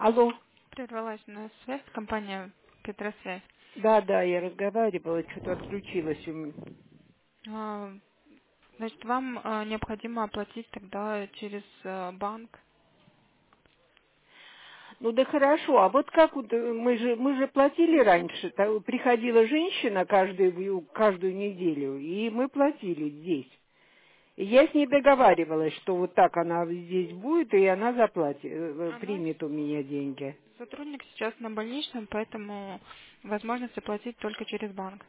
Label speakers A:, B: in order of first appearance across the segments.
A: Алло.
B: Прервалась у нас связь, компания Петросвязь.
A: Да, я разговаривала, что-то отключилось у меня.
B: А, Значит, вам необходимо оплатить тогда через банк.
A: Ну да хорошо, а вот как вот мы же платили раньше, приходила женщина каждую неделю, и мы платили здесь. И я с ней договаривалась, что вот так она здесь будет, и она заплатит,
B: Она
A: примет у меня деньги.
B: сотрудник сейчас на больничном, поэтому возможность оплатить только через банк.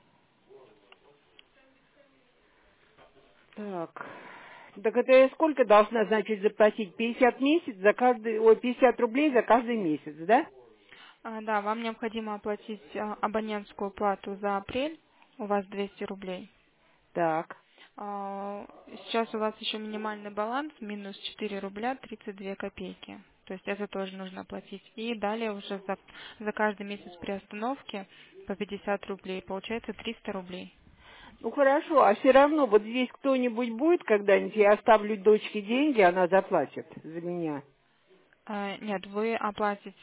A: Так. Так это я сколько должна, значит, заплатить? 50 месяц за каждый, 50 рублей за каждый месяц, да?
B: Да, вам необходимо оплатить абонентскую плату за апрель, у вас 200 рублей.
A: Так.
B: Сейчас у вас еще минимальный баланс, минус 4 рубля 32 копейки. То есть это тоже нужно оплатить. И далее уже за каждый месяц приостановки по 50 рублей. Получается 300 рублей.
A: Ну хорошо, а все равно вот здесь кто-нибудь будет когда-нибудь, я оставлю дочке деньги, она заплатит за меня.
B: Нет, вы оплатите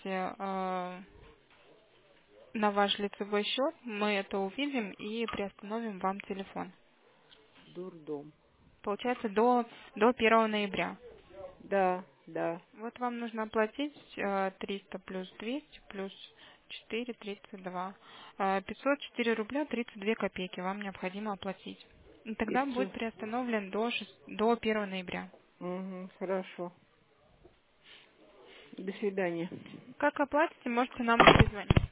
B: на ваш лицевой счет, мы это увидим и приостановим вам телефон.
A: Дурдом.
B: Получается до 1 ноября.
A: Да.
B: Вот вам нужно оплатить 300 плюс 200 плюс 4, 32. 504 рубля 32 копейки вам необходимо оплатить. И тогда будет
A: 500.
B: приостановлен до 1 ноября.
A: Угу, хорошо. До свидания.
B: Как оплатите, можете нам перезвонить.